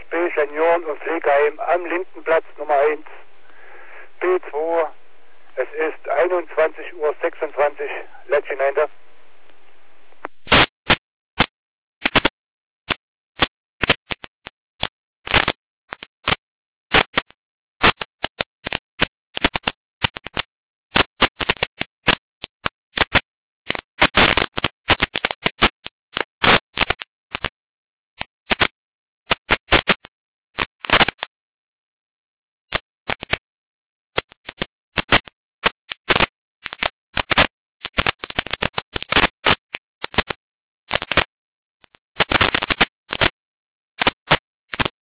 VfB Senioren- und Pflegeheim am Lindenplatz Nummer 1, B2. Es ist 21:26 Uhr. Let's hinein da.